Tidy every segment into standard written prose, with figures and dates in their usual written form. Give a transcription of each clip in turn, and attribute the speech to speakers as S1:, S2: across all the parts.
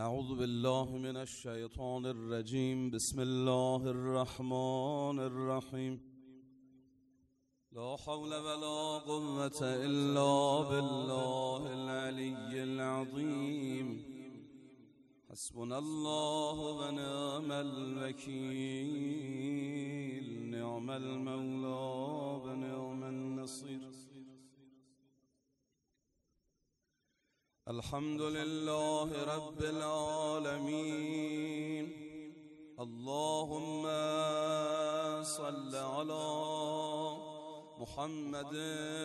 S1: اعوذ بالله من الشیطان الرجیم. بسم الله الرحمن الرحیم. لا حول ولا قوة الا بالله العلی العظیم. حسبنا الله ونعم الوکیل. نعم المولى ونعم النصير. الحمد لله رب العالمين. اللهم صل على محمد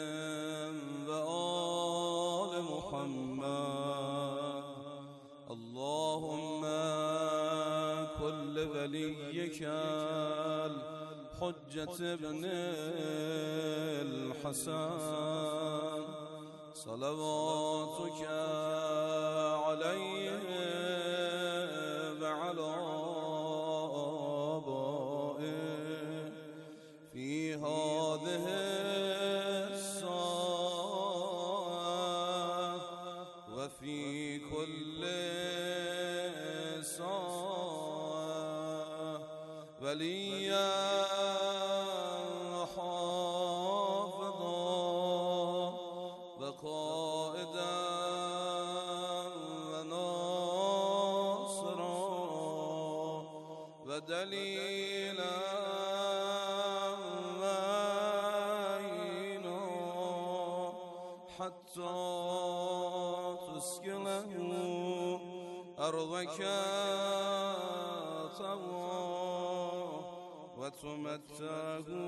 S1: وآل محمد. اللهم كل وليك الحجة ابن الحسن صلواتك عليه وعلى آبائه في هذه الساعة وفي كل ساعة وليا قائدا وناصرا ودليلا وعينا حتى تسكنه أرضك طوعا وتمتعه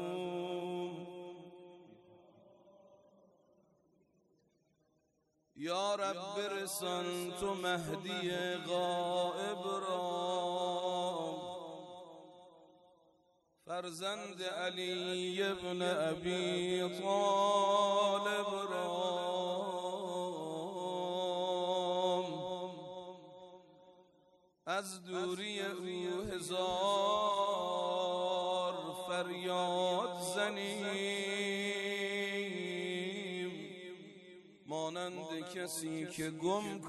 S1: یا رب رسان تو مهدی غائب را، فرزند علی ابن ابی طالب را، از دوری او هزار فریاد زنیم، مانند کسی که گم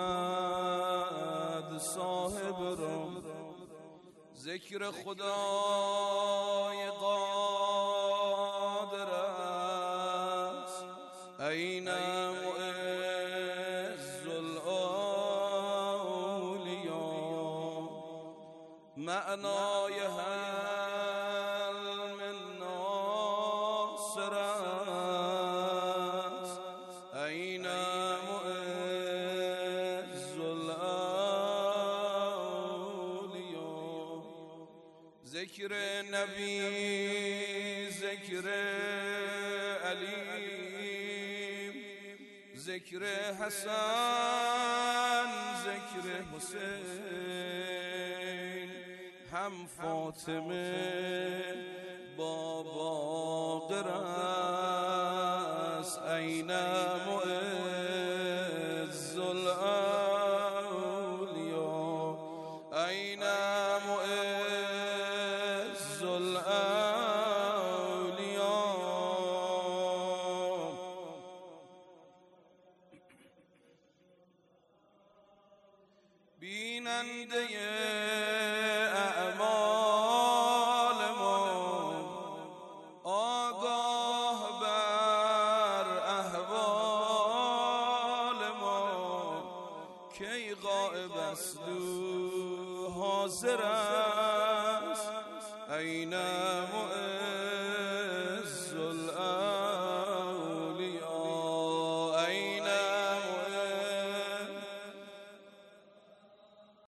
S1: کند صاحب را. ذکر خدای قادر است، این معز الاولیاء. معنای هل من ناصر است، این معز الاولیاء. ذکر نبی، ذکر علی، ذکر حسن، ذکر حسین، هم فاطمه با باقر است، این معز الاولیاء، این معز الاولیاء. بیننده اعمال ما، آگاه بر احوال ما، کی غائب است و حاضر است، این